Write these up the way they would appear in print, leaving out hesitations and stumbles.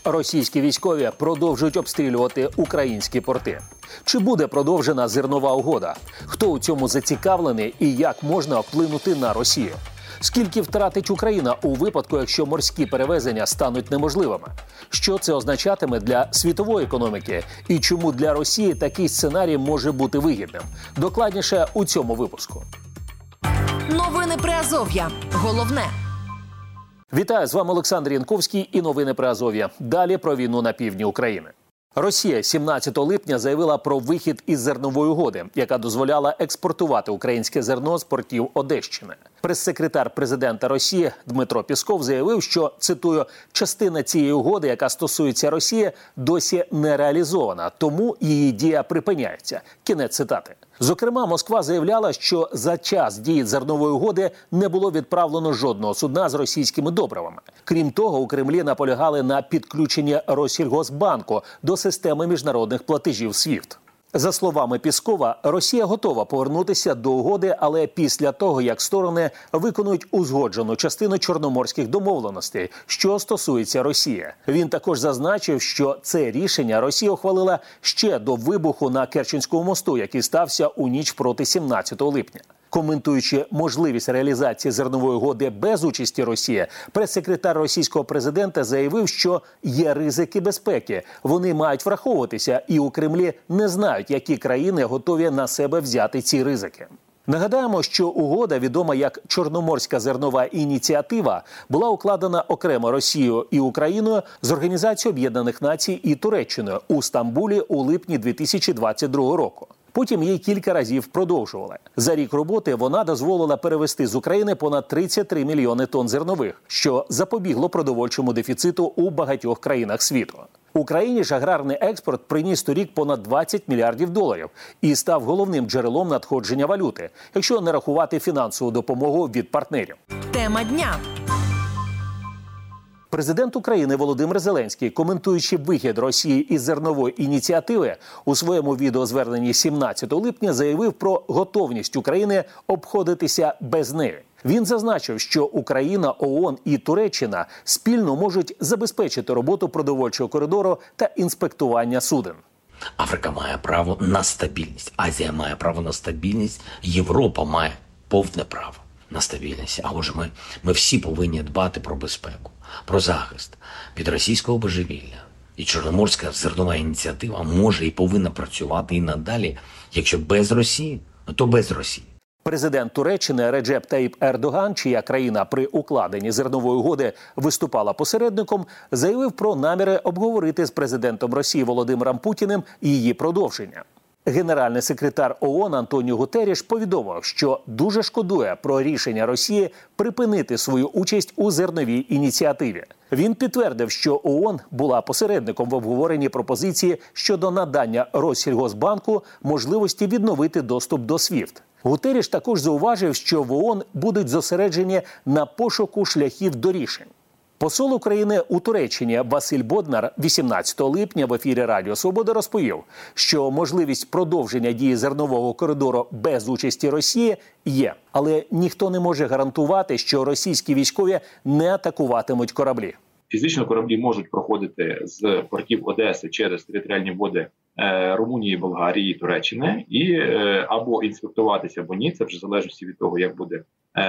Російські військові продовжують обстрілювати українські порти. Чи буде продовжена зернова угода? Хто у цьому зацікавлений і як можна вплинути на Росію? Скільки втратить Україна у випадку, якщо морські перевезення стануть неможливими? Що це означатиме для світової економіки? І чому для Росії такий сценарій може бути вигідним? Докладніше у цьому випуску. Новини Приазов'я. Головне. Вітаю, з вами Олександр Янковський і новини Приазов'я. Далі про війну на півдні України. Росія 17 липня заявила про вихід із зернової угоди, яка дозволяла експортувати українське зерно з портів Одещини. Прес-секретар президента Росії Дмитро Пєсков заявив, що, цитую, «частина цієї угоди, яка стосується Росії, досі не реалізована, тому її дія припиняється». Кінець цитати. Зокрема, Москва заявляла, що за час дії зернової угоди не було відправлено жодного судна з російськими добривами. Крім того, у Кремлі наполягали на підключенні Россільгосбанку до системи міжнародних платежів SWIFT. За словами Пєскова, Росія готова повернутися до угоди, але після того, як сторони виконують узгоджену частину чорноморських домовленостей, що стосується Росії. Він також зазначив, що це рішення Росія ухвалила ще до вибуху на Керченському мосту, який стався у ніч проти 17 липня. Коментуючи можливість реалізації зернової угоди без участі Росії, прес-секретар російського президента заявив, що є ризики безпеки. Вони мають враховуватися, і у Кремлі не знають, які країни готові на себе взяти ці ризики. Нагадаємо, що угода, відома як Чорноморська зернова ініціатива, була укладена окремо Росією і Україною з Організацією Об'єднаних Націй і Туреччиною у Стамбулі у липні 2022 року. Потім її кілька разів продовжували. За рік роботи вона дозволила перевезти з України понад 33 мільйони тонн зернових, що запобігло продовольчому дефіциту у багатьох країнах світу. Україні ж аграрний експорт приніс торік понад 20 мільярдів доларів і став головним джерелом надходження валюти, якщо не рахувати фінансову допомогу від партнерів. Тема дня. Президент України Володимир Зеленський, коментуючи вихід Росії із зернової ініціативи, у своєму відеозверненні 17 липня заявив про готовність України обходитися без неї. Він зазначив, що Україна, ООН і Туреччина спільно можуть забезпечити роботу продовольчого коридору та інспектування суден. Африка має право на стабільність, Азія має право на стабільність, Європа має повне право на стабільність. А отже, ми всі повинні дбати про безпеку, про захист від російського божевілля. І Чорноморська зернова ініціатива може і повинна працювати і надалі. Якщо без Росії, то без Росії. Президент Туреччини Реджеп Таїп Ердоган, чия країна при укладенні зернової угоди виступала посередником, заявив про наміри обговорити з президентом Росії Володимиром Путіним її продовження. Генеральний секретар ООН Антоніо Гутерріш повідомив, що дуже шкодує про рішення Росії припинити свою участь у зерновій ініціативі. Він підтвердив, що ООН була посередником в обговоренні пропозиції щодо надання Россільгосбанку можливості відновити доступ до SWIFT. Гутерріш також зауважив, що в ООН будуть зосереджені на пошуку шляхів до рішень. Посол України у Туреччині Василь Боднар 18 липня в ефірі Радіо Свобода розповів, що можливість продовження дії зернового коридору без участі Росії є. Але ніхто не може гарантувати, що російські військові не атакуватимуть кораблі. Фізично кораблі можуть проходити з портів Одеси через територіальні води Румунії, Болгарії, Туреччини і або інспектуватися, або ні. Це вже залежить від того, як буде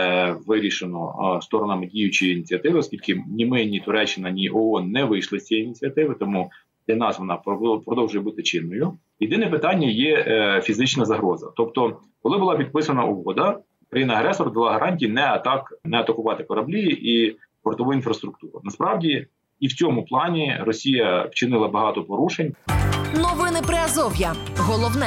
вирішено сторонами діючої ініціативи, оскільки ні ми, ні Туреччина, ні ООН не вийшли з цієї ініціативи, тому для нас вона продовжує бути чинною. Єдине питання є фізична загроза. Тобто, коли була підписана угода, країна-агресор дала гарантії не атакувати кораблі і портову інфраструктуру. Насправді, і в цьому плані Росія вчинила багато порушень. Новини Приазов'я. Головне.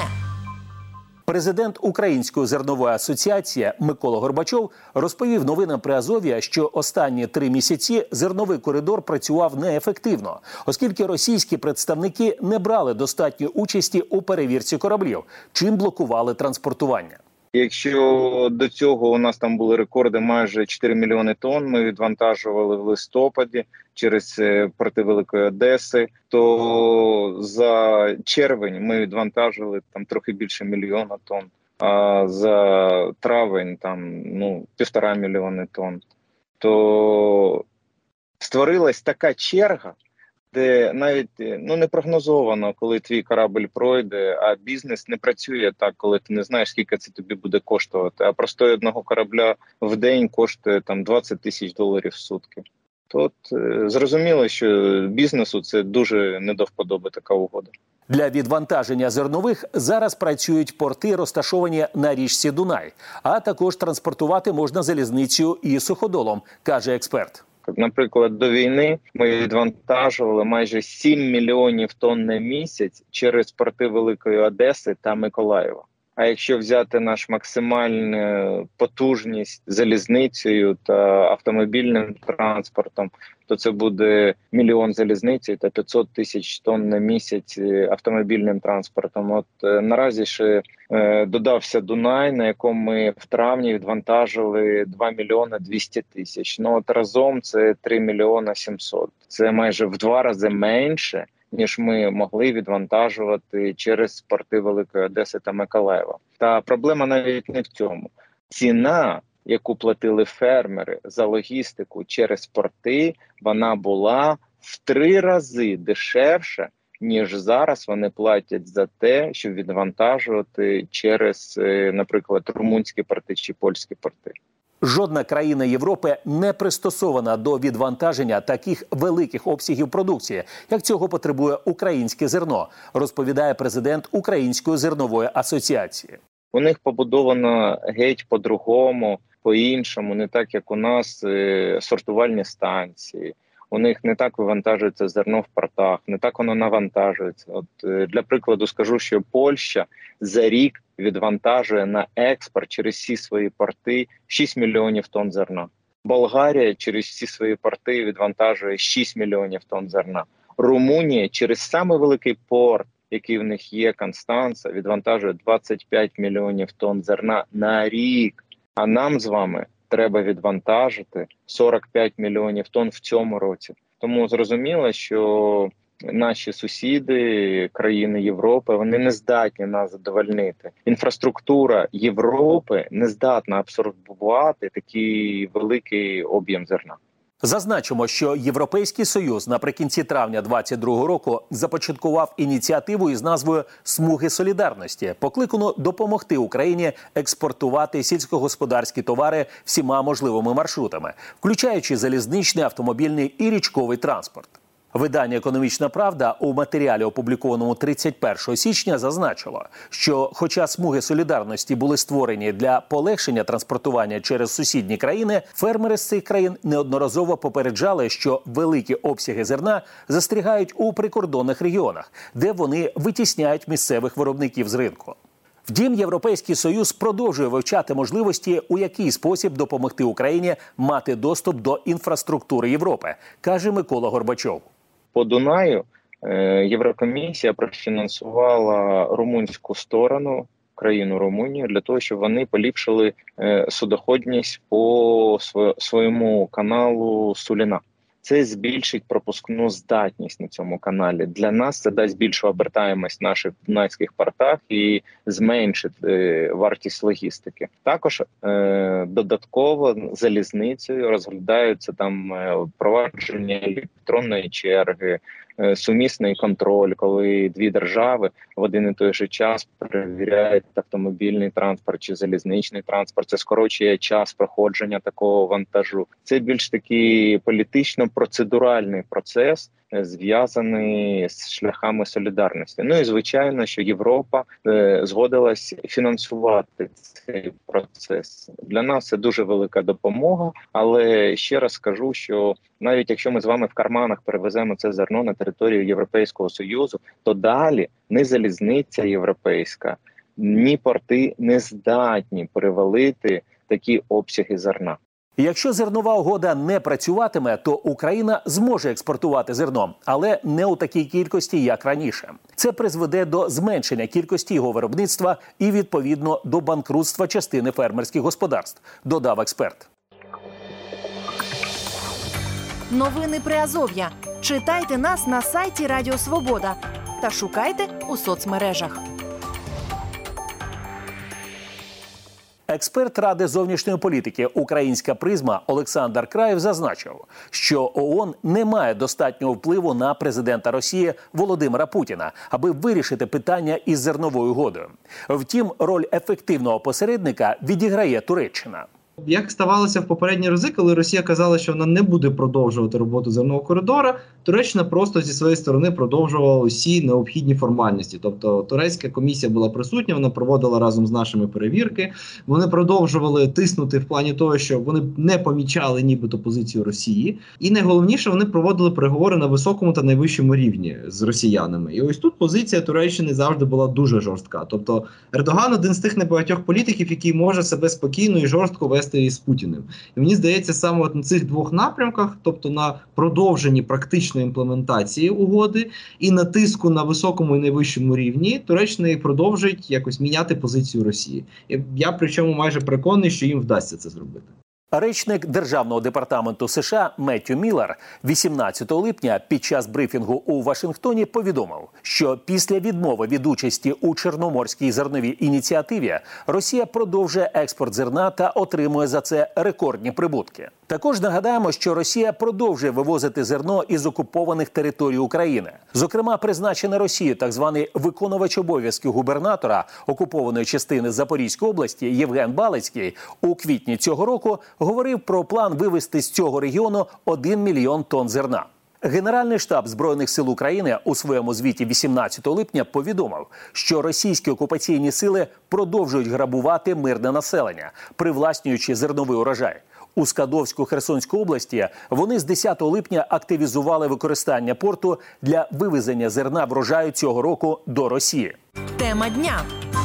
Президент Української зернової асоціації Микола Горбачов розповів новинам Приазов'я, що останні 3 місяці зерновий коридор працював неефективно, оскільки російські представники не брали достатньої участі у перевірці кораблів, чим блокували транспортування. Якщо до цього у нас там були рекорди майже 4 мільйони тонн, ми відвантажували в листопаді через порти Великої Одеси, то за червень ми відвантажили там трохи більше мільйона тонн, а за травень там 1,5 мільйони тонн. То створилась така черга де навіть не прогнозовано, коли твій корабль пройде, а бізнес не працює так, коли ти не знаєш, скільки це тобі буде коштувати. А простої одного корабля в день коштує там $20 тисяч в сутки. Тут зрозуміло, що бізнесу це дуже не до вподоби така угода. Для відвантаження зернових зараз працюють порти, розташовані на річці Дунай, а також транспортувати можна залізницею і суходолом, каже експерт. Наприклад, до війни ми відвантажували майже 7 мільйонів тонн на місяць через порти Великої Одеси та Миколаєва. А якщо взяти наш максимальну потужність залізницею та автомобільним транспортом, то це буде 1 мільйон залізницею та 500 тисяч тонн на місяць автомобільним транспортом. От наразі ще додався Дунай, на якому ми в травні відвантажили 2 мільйони 200 тисяч. От разом це 3 мільйона 700. Це майже в 2 рази менше, ніж ми могли відвантажувати через порти Великої Одеси та Миколаєва. Та проблема навіть не в цьому. Ціна, яку платили фермери за логістику через порти, вона була в 3 рази дешевша, ніж зараз вони платять за те, щоб відвантажувати через, наприклад, румунські порти чи польські порти. Жодна країна Європи не пристосована до відвантаження таких великих обсягів продукції, як цього потребує українське зерно, розповідає президент Української зернової асоціації. У них побудовано геть по-другому, по-іншому, не так, як у нас сортувальні станції. У них не так вивантажується зерно в портах, не так воно навантажується. Для прикладу скажу, що Польща за рік відвантажує на експорт через всі свої порти 6 мільйонів тонн зерна. Болгарія через всі свої порти відвантажує 6 мільйонів тонн зерна. Румунія через самий великий порт, який в них є, Констанца, відвантажує 25 мільйонів тонн зерна на рік. А нам з вами треба відвантажити 45 мільйонів тонн в цьому році. Тому зрозуміло, що наші сусіди, країни Європи, вони не здатні нас задовольнити. Інфраструктура Європи не здатна абсорбувати такий великий об'єм зерна. Зазначимо, що Європейський Союз наприкінці травня 2022 року започаткував ініціативу із назвою «Смуги солідарності», покликану допомогти Україні експортувати сільськогосподарські товари всіма можливими маршрутами, включаючи залізничний, автомобільний і річковий транспорт. Видання «Економічна правда» у матеріалі, опублікованому 31 січня, зазначило, що хоча смуги солідарності були створені для полегшення транспортування через сусідні країни, фермери з цих країн неодноразово попереджали, що великі обсяги зерна застрягають у прикордонних регіонах, де вони витісняють місцевих виробників з ринку. Втім, Європейський Союз продовжує вивчати можливості, у який спосіб допомогти Україні мати доступ до інфраструктури Європи, каже Микола Горбачов. По Дунаю Єврокомісія профінансувала румунську сторону, країну Румунію, для того, щоб вони поліпшили судоходність по своєму каналу Суліна. Це збільшить пропускну здатність на цьому каналі. Для нас це дасть більшу обертаємость в наших дунайських портах і зменшить вартість логістики. Також додатково залізницею розглядаються там впровадження електронної черги, сумісний контроль, коли дві держави в один і той же час перевіряють автомобільний транспорт чи залізничний транспорт. Це скорочує час проходження такого вантажу. Це більш такий політично-процедуральний процес, зв'язаний з шляхами солідарності. Ну і звичайно, що Європа згодилась фінансувати цей процес. Для нас це дуже велика допомога, але ще раз скажу, що навіть якщо ми з вами в карманах перевеземо це зерно на територію Європейського Союзу, то далі ні залізниця європейська, ні порти не здатні перевалити такі обсяги зерна. Якщо зернова угода не працюватиме, то Україна зможе експортувати зерно, але не у такій кількості, як раніше. Це призведе до зменшення кількості його виробництва і, відповідно, до банкрутства частини фермерських господарств, додав експерт. Новини Приазов'я. Читайте нас на сайті Радіо Свобода та шукайте у соцмережах. Експерт Ради зовнішньої політики «Українська призма» Олександр Краєв зазначив, що ООН не має достатнього впливу на президента Росії Володимира Путіна, аби вирішити питання із зерновою угодою. Втім, роль ефективного посередника відіграє Туреччина. Як ставалося в попередні рази, коли Росія казала, що вона не буде продовжувати роботу зернового коридора, Туреччина просто зі своєї сторони продовжувала усі необхідні формальності. Тобто турецька комісія була присутня, вона проводила разом з нашими перевірки, вони продовжували тиснути в плані того, що вони не помічали нібито позицію Росії. І найголовніше, вони проводили переговори на високому та найвищому рівні з росіянами. І ось тут позиція Туреччини завжди була дуже жорстка. Тобто Ердоган один з тих небагатьох політиків, який може себе спокійно і жорстко вести із Путіним. І мені здається, саме от на цих двох напрямках, тобто на продовженні практичної імплементації угоди і на тиску на високому і найвищому рівні, Туреччина і продовжить якось міняти позицію Росії. І я причому майже переконаний, що їм вдасться це зробити. Речник Державного департаменту США Меттью Міллер 18 липня під час брифінгу у Вашингтоні повідомив, що після відмови від участі у Чорноморській зерновій ініціативі Росія продовжує експорт зерна та отримує за це рекордні прибутки. Також нагадаємо, що Росія продовжує вивозити зерно із окупованих територій України. Зокрема, призначений Росією так званий виконувач обов'язків губернатора окупованої частини Запорізької області Євген Балицький у квітні цього року говорив про план вивезти з цього регіону 1 мільйон тонн зерна. Генеральний штаб Збройних сил України у своєму звіті 18 липня повідомив, що російські окупаційні сили продовжують грабувати мирне населення, привласнюючи зерновий урожай. У Скадовську Херсонській області вони з 10 липня активізували використання порту для вивезення зерна врожаю цього року до Росії. Тема дня.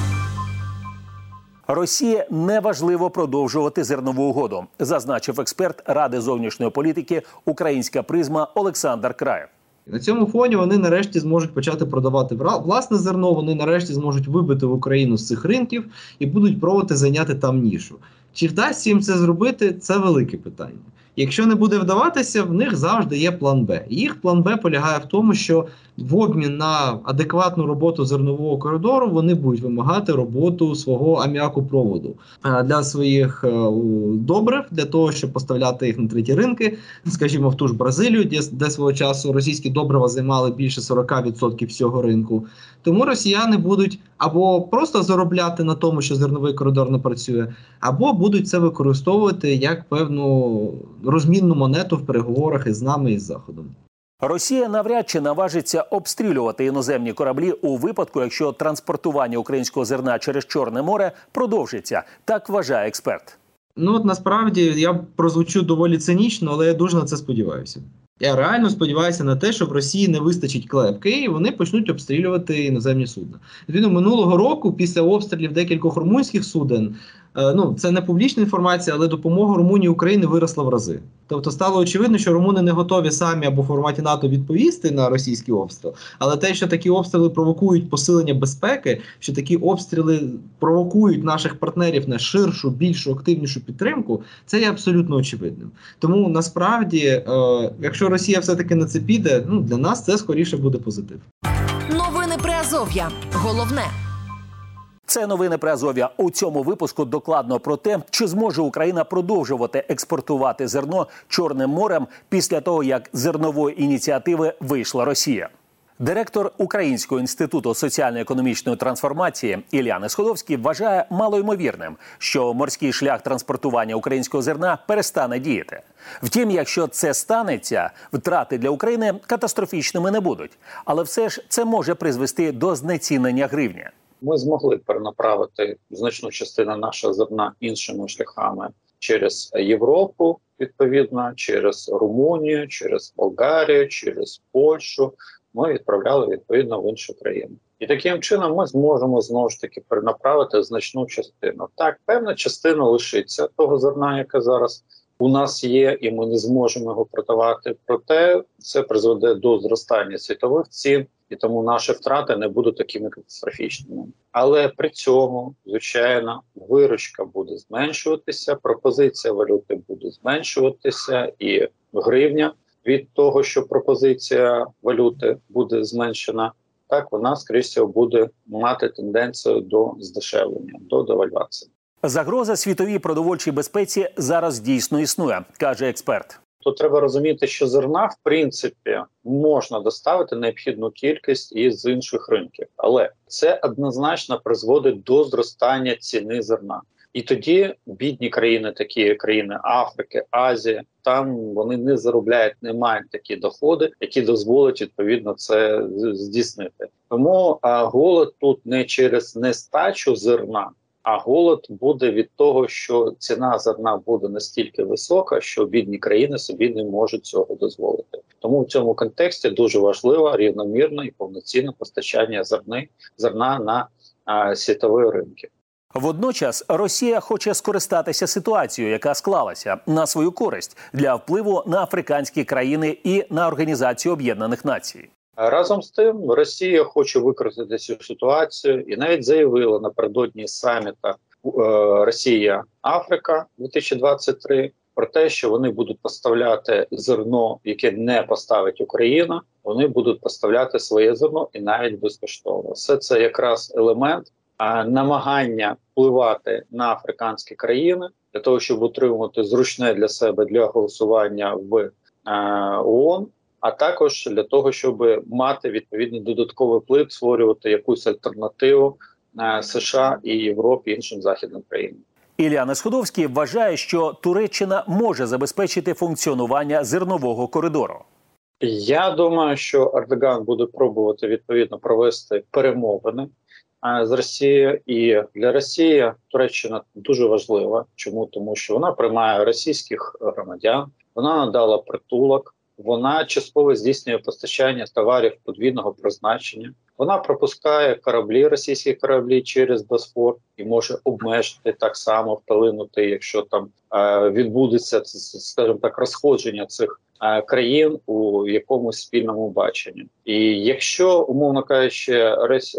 Росії неважливо продовжувати зернову угоду, зазначив експерт Ради зовнішньої політики «Українська призма» Олександр Краєв. На цьому фоні вони нарешті зможуть почати продавати власне зерно, вони нарешті зможуть вибити в Україну з цих ринків і будуть пробувати зайняти там нішу. Чи вдасться їм це зробити – це велике питання. Якщо не буде вдаватися, в них завжди є план Б. І їх план Б полягає в тому, що в обмін на адекватну роботу зернового коридору вони будуть вимагати роботу свого аміакопроводу для своїх добрив, для того, щоб поставляти їх на треті ринки, скажімо, в ту ж Бразилію, де свого часу російські добрива займали більше 40% всього ринку. Тому росіяни будуть або просто заробляти на тому, що зерновий коридор не працює, або будуть це використовувати як певну розмінну монету в переговорах із нами і з Заходом. Росія навряд чи наважиться обстрілювати іноземні кораблі у випадку, якщо транспортування українського зерна через Чорне море продовжиться. Так вважає експерт. Насправді, я прозвучу доволі цинічно, але я дуже на це сподіваюся. Я реально сподіваюся на те, що в Росії не вистачить клепки, і вони почнуть обстрілювати іноземні судна. Відповідно, минулого року, після обстрілів декількох румунських суден, це не публічна інформація, але допомога Румунії Україні виросла в рази. Тобто стало очевидно, що румуни не готові самі або в форматі НАТО відповісти на російський обстріл, але те, що такі обстріли провокують посилення безпеки, що такі обстріли провокують наших партнерів на ширшу, більшу, активнішу підтримку, це є абсолютно очевидним. Тому насправді, якщо Росія все-таки на це піде, для нас це скоріше буде позитив. Новини Приазов'я. Головне. Це новини Приазов'я. У цьому випуску докладно про те, чи зможе Україна продовжувати експортувати зерно Чорним морем після того, як з зернової ініціативи вийшла Росія. Директор Українського інституту соціально-економічної трансформації Ілля Сходовський вважає малоймовірним, що морський шлях транспортування українського зерна перестане діяти. Втім, якщо це станеться, втрати для України катастрофічними не будуть. Але все ж це може призвести до знецінення гривні. Ми змогли перенаправити значну частину нашого зерна іншими шляхами через Європу, відповідно, через Румунію, через Болгарію, через Польщу. Ми відправляли, відповідно, в інші країни. І таким чином ми зможемо, знову ж таки, перенаправити значну частину. Так, певна частина лишиться того зерна, яке зараз у нас є, і ми не зможемо його продавати. Проте це призведе до зростання світових цін, і тому наші втрати не будуть такими катастрофічними. Але при цьому, звичайно, виручка буде зменшуватися, пропозиція валюти буде зменшуватися, і гривня від того, що пропозиція валюти буде зменшена, так вона, скоріше всього, буде мати тенденцію до здешевлення, до девальвації. Загроза світовій продовольчій безпеці зараз дійсно існує, каже експерт. Тут треба розуміти, що зерна, в принципі, можна доставити необхідну кількість із інших ринків. Але це однозначно призводить до зростання ціни зерна. І тоді бідні країни, такі як країни Африки, Азії, там вони не заробляють, не мають такі доходи, які дозволять, відповідно, це здійснити. Тому голод тут не через нестачу зерна, а голод буде від того, що ціна зерна буде настільки висока, що бідні країни собі не можуть цього дозволити. Тому в цьому контексті дуже важливо рівномірне і повноцінне постачання зерна на світові ринки. Водночас Росія хоче скористатися ситуацією, яка склалася, на свою користь для впливу на африканські країни і на Організацію Об'єднаних Націй. Разом з тим, Росія хоче використати цю ситуацію і навіть заявила напередодні саміта Росія-Африка 2023 про те, що вони будуть поставляти зерно, яке не поставить Україна, вони будуть поставляти своє зерно і навіть безкоштовно. Все це якраз елемент намагання впливати на африканські країни для того, щоб отримати зручне для себе для голосування в ООН, а також для того, щоб мати відповідний додатковий вплив, створювати якусь альтернативу США і Європі, іншим західним країнам. Ілля Несходовський вважає, що Туреччина може забезпечити функціонування зернового коридору. Я думаю, що Ердоган буде пробувати відповідно провести перемовини з Росією. І для Росії Туреччина дуже важлива. Чому? Тому що вона приймає російських громадян, вона надала притулок, вона частково здійснює постачання товарів подвійного призначення, вона пропускає кораблі, російські кораблі через Босфор і може обмежити так само, вплинути, якщо там відбудеться, скажімо так, розходження цих країн у якомусь спільному баченні. І якщо, умовно кажучи,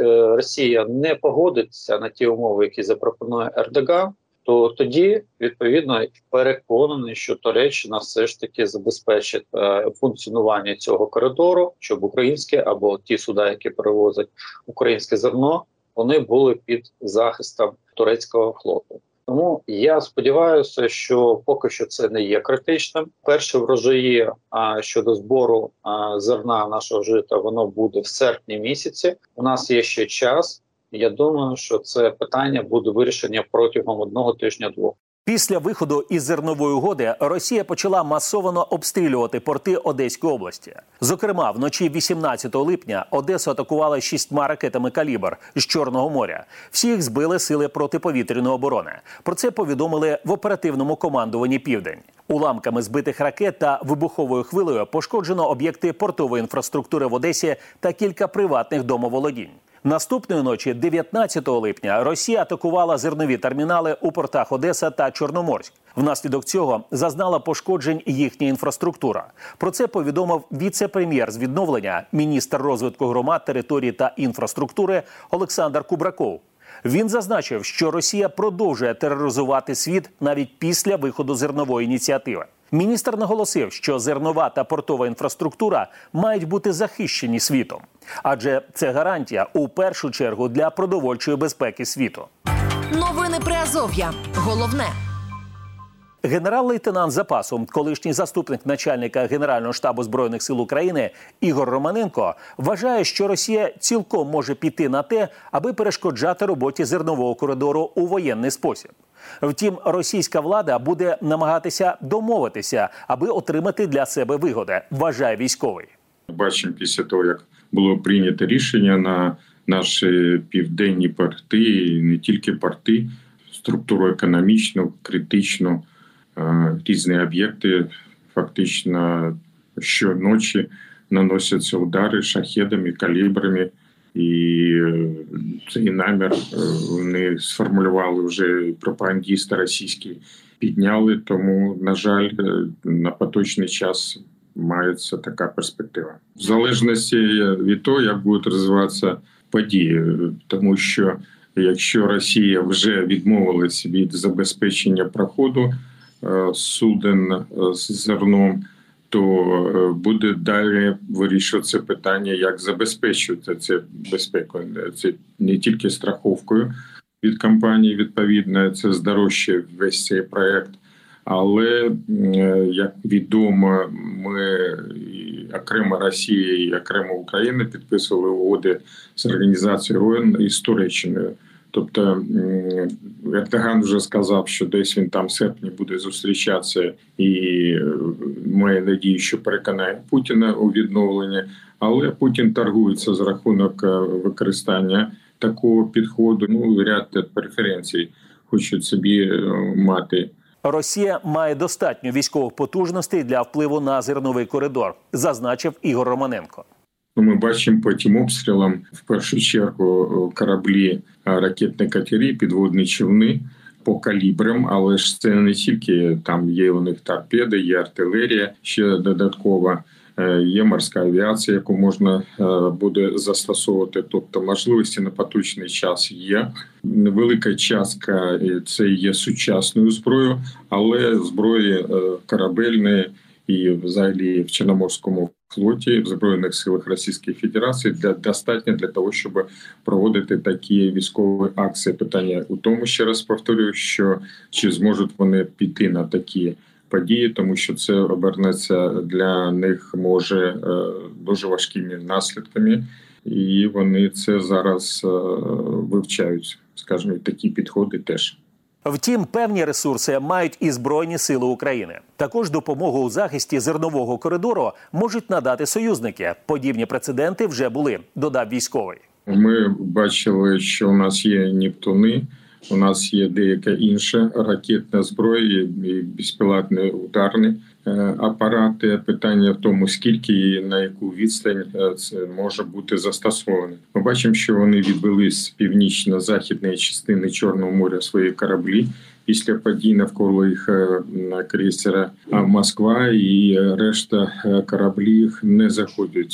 Росія не погодиться на ті умови, які запропонує Ердоган, то тоді, відповідно, переконаний, що Туреччина все ж таки забезпечить функціонування цього коридору, щоб українські або ті суда, які перевозять українське зерно, вони були під захистом турецького флоту. Тому я сподіваюся, що поки що це не є критичним. Перші врожаї щодо збору зерна нашого жита, воно буде в серпні місяці. У нас є ще час. Я думаю, що це питання буде вирішення протягом 1 тижня-2. Після виходу із зернової угоди Росія почала масово обстрілювати порти Одеської області. Зокрема, вночі 18 липня Одесу атакували 6 ракетами «Калібр» з Чорного моря. Всі їх збили сили протиповітряної оборони. Про це повідомили в оперативному командуванні «Південь». Уламками збитих ракет та вибуховою хвилею пошкоджено об'єкти портової інфраструктури в Одесі та кілька приватних домоволодінь. Наступної ночі, 19 липня, Росія атакувала зернові термінали у портах Одеса та Чорноморськ. Внаслідок цього зазнала пошкоджень їхня інфраструктура. Про це повідомив віце-прем'єр з відновлення, міністр розвитку громад, територій та інфраструктури Олександр Кубраков. Він зазначив, що Росія продовжує тероризувати світ навіть після виходу зернової ініціативи. Міністр наголосив, що зернова та портова інфраструктура мають бути захищені світом. Адже це гарантія, у першу чергу, для продовольчої безпеки світу. Новини Приазов'я. Головне. Генерал-лейтенант запасу, колишній заступник начальника Генерального штабу Збройних сил України Ігор Романенко вважає, що Росія цілком може піти на те, аби перешкоджати роботі зернового коридору у воєнний спосіб. Втім, російська влада буде намагатися домовитися, аби отримати для себе вигоди, вважає військовий. Бачимо після того, як було прийнято рішення на наші південні порти, і не тільки порти, структуру економічну, критичну, різні об'єкти фактично щоночі наносяться удари шахедами, калібрами. І цей намір вони сформулювали вже пропагандисти російські, підняли. Тому, на жаль, на поточний час мається така перспектива. В залежності від того, як будуть розвиватися події. Тому що якщо Росія вже відмовилась від забезпечення проходу суден з зерном, то буде далі вирішуватися питання, як забезпечувати це безпеку. Це не тільки страховкою від компанії, відповідно, це здорожчає весь цей проект. Але, як відомо, ми окремо Росія і окремо Україна підписували угоди з Організацією ООН і з Туреччиною. Тобто Ердоган вже сказав, що десь він там в серпні буде зустрічатися і має надію, що переконає Путіна у відновленні. Але Путін торгується за рахунок використання такого підходу. Ряд преференцій хочуть собі мати. Росія має достатньо військових потужностей для впливу на зерновий коридор, зазначив Ігор Романенко. Ми бачимо по тим обстрілам, в першу чергу, кораблі, ракетні катери, підводні човни по калібрам, але ж це не тільки, там є у них торпеди, є артилерія ще додаткова, є морська авіація, яку можна буде застосовувати. Тобто можливості на поточний час є. Невелика частка – це є сучасною зброєю, але зброї корабельної і взагалі в Чорноморському флоті, в Збройних силах Російської Федерації достатньо для того, щоб проводити такі військові акції. Питання у тому, ще раз повторюю, що чи зможуть вони піти на такі події, тому що це обернеться для них може дуже важкими наслідками, і вони це зараз вивчають, скажімо, такі підходи теж. Втім, певні ресурси мають і Збройні сили України. Також допомогу у захисті зернового коридору можуть надати союзники. Подібні прецеденти вже були, додав військовий. Ми бачили, що у нас є «Нептуни», у нас є деяка інша ракетна зброя і безпілотні ударні апарати. Питання в тому, скільки і на яку відстань це може бути застосовано. Ми бачимо, що вони відвели з північно-західної частини Чорного моря свої кораблі після подій навколо їх крейсера «Москва», і решта кораблів не заходять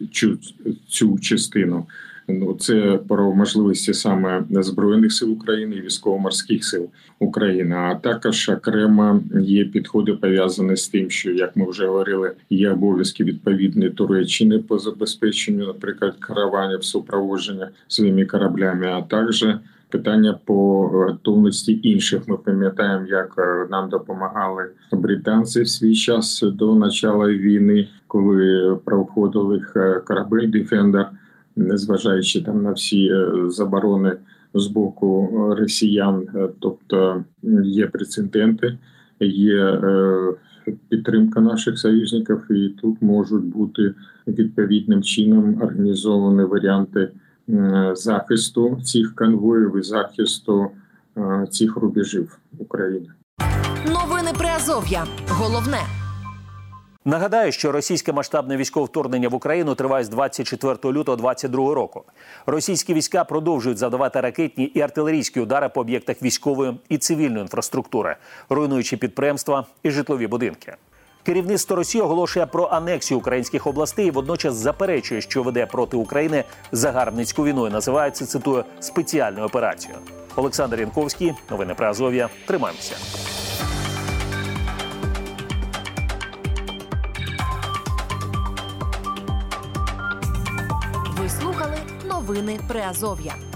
в цю частину. Це про можливості саме Збройних сил України і військово-морських сил України. А також окремо є підходи пов'язані з тим, що, як ми вже говорили, є обов'язки відповідні Туреччини по забезпеченню, наприклад, караванів супроводження своїми кораблями, а також питання по готовності інших. Ми пам'ятаємо, як нам допомагали британці в свій час до початку війни, коли проходили корабель «Дефендер», незважаючи там на всі заборони з боку росіян. Тобто є прецеденти, є підтримка наших союзників, і тут можуть бути відповідним чином організовані варіанти захисту цих конвоїв і захисту цих рубежів України. Новини Приазов'я. Головне. Нагадаю, що російське масштабне військове вторгнення в Україну триває з 24 лютого 2022 року. Російські війська продовжують завдавати ракетні і артилерійські удари по об'єктах військової і цивільної інфраструктури, руйнуючи підприємства і житлові будинки. Керівництво Росії оголошує про анексію українських областей і водночас заперечує, що веде проти України загарбницьку війну і називає це, цитую, спеціальною операцією. Олександр Янковський, новини Приазов'я. Тримаємося. Ви слухали новини Приазов'я.